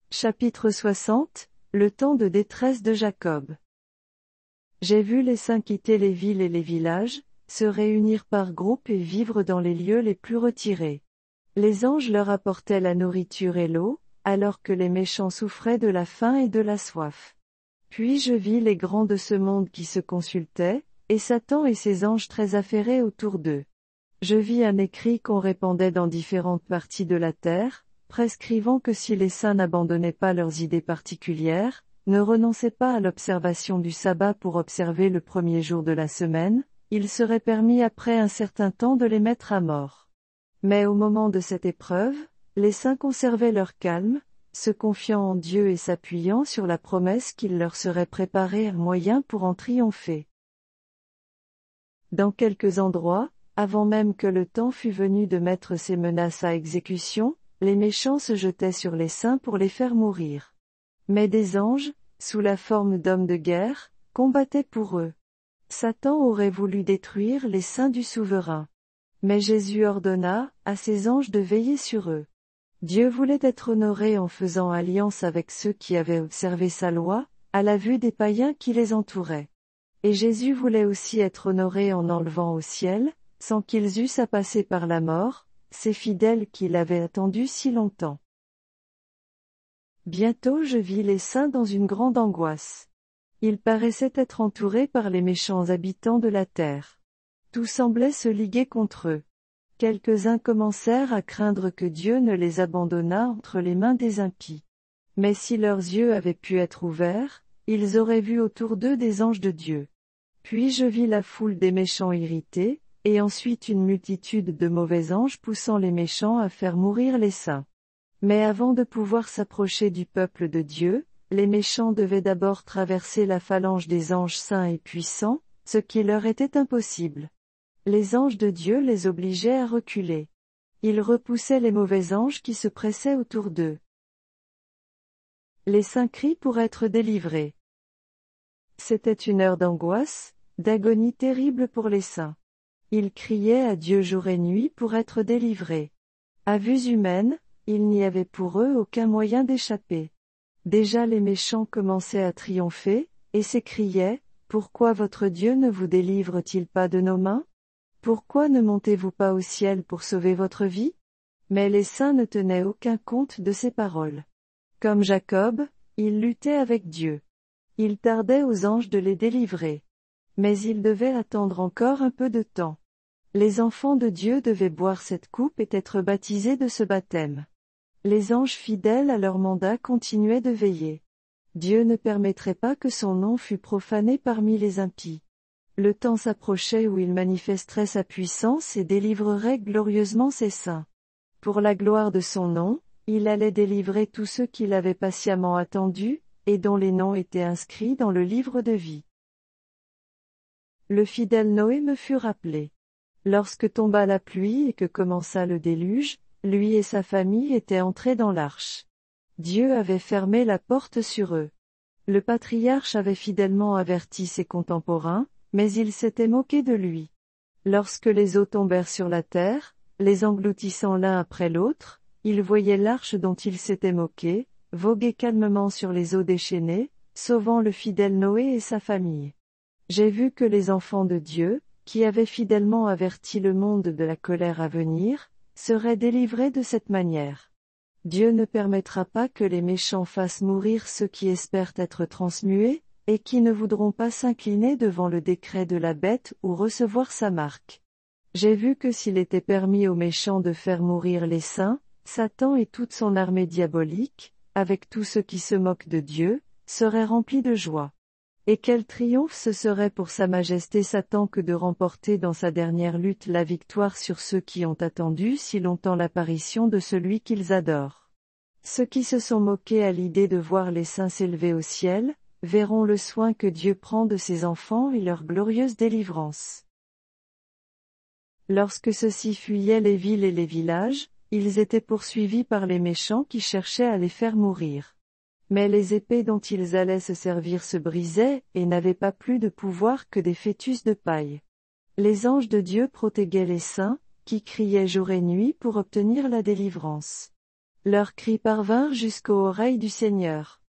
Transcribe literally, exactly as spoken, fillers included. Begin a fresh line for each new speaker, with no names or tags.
Chapitre soixante, le temps de détresse de Jacob. J'ai vu les saints quitter les villes et les villages, se réunir par groupes et vivre dans les lieux les plus retirés. Les anges leur apportaient la nourriture et l'eau, alors que les méchants souffraient de la faim et de la soif. Puis je vis les grands de ce monde qui se consultaient, et Satan et ses anges très affairés autour d'eux. Je vis un écrit qu'on répandait dans différentes parties de la terre, prescrivant que si les saints n'abandonnaient pas leurs idées particulières, ne renonçaient pas à l'observation du sabbat pour observer le premier jour de la semaine, il serait permis après un certain temps de les mettre à mort. Mais au moment de cette épreuve, les saints conservaient leur calme, se confiant en Dieu et s'appuyant sur la promesse qu'il leur serait préparé un moyen pour en triompher. Dans quelques endroits, avant même que le temps fût venu de mettre ces menaces à exécution, les méchants se jetaient sur les saints pour les faire mourir. Mais des anges, sous la forme d'hommes de guerre, combattaient pour eux. Satan aurait voulu détruire les saints du souverain. Mais Jésus ordonna à ses anges de veiller sur eux. Dieu voulait être honoré en faisant alliance avec ceux qui avaient observé sa loi, à la vue des païens qui les entouraient. Et Jésus voulait aussi être honoré en enlevant au ciel, sans qu'ils eussent à passer par la mort, ces fidèles qui l'avaient attendu si longtemps. Bientôt je vis les saints dans une grande angoisse. Ils paraissaient être entourés par les méchants habitants de la terre. Tout semblait se liguer contre eux. Quelques-uns commencèrent à craindre que Dieu ne les abandonnât entre les mains des impies. Mais si leurs yeux avaient pu être ouverts, ils auraient vu autour d'eux des anges de Dieu. Puis je vis la foule des méchants irrités, et ensuite une multitude de mauvais anges poussant les méchants à faire mourir les saints. Mais avant de pouvoir s'approcher du peuple de Dieu, les méchants devaient d'abord traverser la phalange des anges saints et puissants, ce qui leur était impossible. Les anges de Dieu les obligeaient à reculer. Ils repoussaient les mauvais anges qui se pressaient autour d'eux. Les saints crient pour être délivrés. C'était une heure d'angoisse, d'agonie terrible pour les saints. Ils criaient à Dieu jour et nuit pour être délivrés. À vues humaines, il n'y avait pour eux aucun moyen d'échapper. Déjà les méchants commençaient à triompher, et s'écriaient, « Pourquoi votre Dieu ne vous délivre-t-il pas de nos mains? Pourquoi ne montez-vous pas au ciel pour sauver votre vie ?» Mais les saints ne tenaient aucun compte de ces paroles. Comme Jacob, ils luttaient avec Dieu. Il tardait aux anges de les délivrer. Mais ils devaient attendre encore un peu de temps. Les enfants de Dieu devaient boire cette coupe et être baptisés de ce baptême. Les anges fidèles à leur mandat continuaient de veiller. Dieu ne permettrait pas que son nom fût profané parmi les impies. Le temps s'approchait où il manifesterait sa puissance et délivrerait glorieusement ses saints. Pour la gloire de son nom, il allait délivrer tous ceux qui l'avaient patiemment attendu, et dont les noms étaient inscrits dans le livre de vie. Le fidèle Noé me fut rappelé. Lorsque tomba la pluie et que commença le déluge, lui et sa famille étaient entrés dans l'arche. Dieu avait fermé la porte sur eux. Le patriarche avait fidèlement averti ses contemporains, mais ils s'étaient moqués de lui. Lorsque les eaux tombèrent sur la terre, les engloutissant l'un après l'autre, ils voyaient l'arche dont ils s'étaient moqués, voguer calmement sur les eaux déchaînées, sauvant le fidèle Noé et sa famille. J'ai vu que les enfants de Dieu, qui avaient fidèlement averti le monde de la colère à venir, seraient délivrés de cette manière. Dieu ne permettra pas que les méchants fassent mourir ceux qui espèrent être transmués, et qui ne voudront pas s'incliner devant le décret de la bête ou recevoir sa marque. J'ai vu que s'il était permis aux méchants de faire mourir les saints, Satan et toute son armée diabolique, avec tous ceux qui se moquent de Dieu, seraient remplis de joie. Et quel triomphe ce serait pour Sa Majesté Satan que de remporter dans sa dernière lutte la victoire sur ceux qui ont attendu si longtemps l'apparition de celui qu'ils adorent. Ceux qui se sont moqués à l'idée de voir les saints s'élever au ciel, verront le soin que Dieu prend de ses enfants et leur glorieuse délivrance. Lorsque ceux-ci fuyaient les villes et les villages, ils étaient poursuivis par les méchants qui cherchaient à les faire mourir. Mais les épées dont ils allaient se servir se brisaient, et n'avaient pas plus de pouvoir que des fœtus de paille. Les anges de Dieu protégeaient les saints, qui criaient jour et nuit pour obtenir la délivrance. Leurs cris parvinrent jusqu'aux oreilles du Seigneur.